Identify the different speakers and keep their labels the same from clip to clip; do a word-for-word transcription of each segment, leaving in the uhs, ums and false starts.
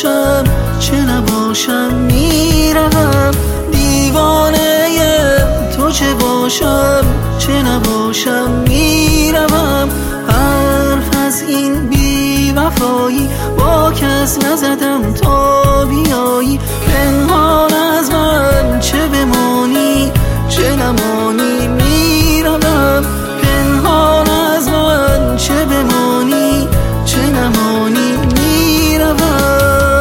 Speaker 1: باشم چه نباشم میروم، دیوانه تو چه باشم چه نباشم میروم. حرف از این بی وفایی با کس نزدم تا بیایی، پنهان از من چه بمانی چه نمانی میروم، پنهان از من چه بمانی چه نمانی میروم.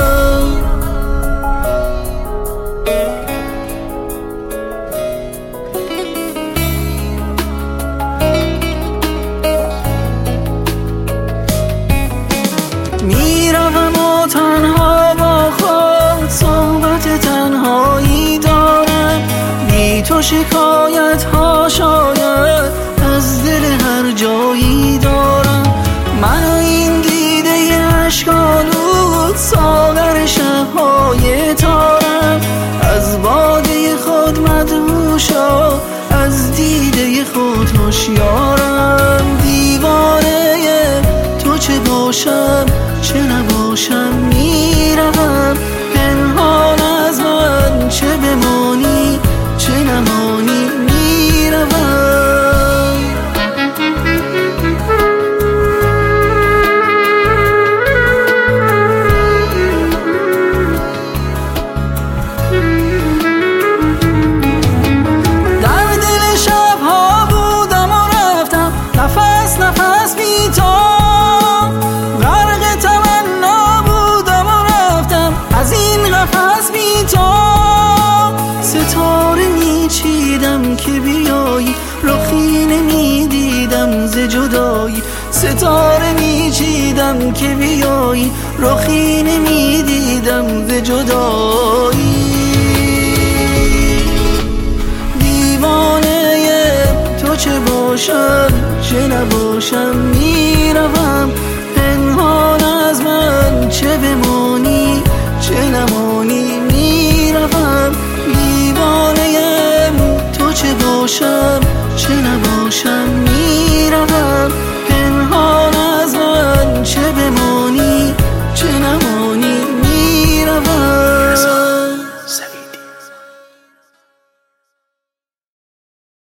Speaker 1: میروم و تنها با خود صحبت تنهایی دارم، بی تو شکایت ها شاید از دل هر جایی دارم. من و این دیده اشکالود ساغر شبهای تارم، از باده خود مدهوشا از دیده خود هوشیارم. دیوانه تو چه باشم چه نباشم میروم، پنهان از من چه بمانی چه نمانی میروم. در دل شبها بودم و رفتم نفس نفس بی تو، غرق تمنا بودم و رفتم از این قفس بی تو. ستاره میچیدم که بیایی، رخی نمیدیدم ز جدایی، ستاره میچیدم که بیایی، رخی نمیدیدم ز جدایی. دیوانه تو چه باشم چه نباشم میروم، پنهان از من چه بمانی چه نمانی میروم. دیوانه تو چه باشم چه نباشم میروم،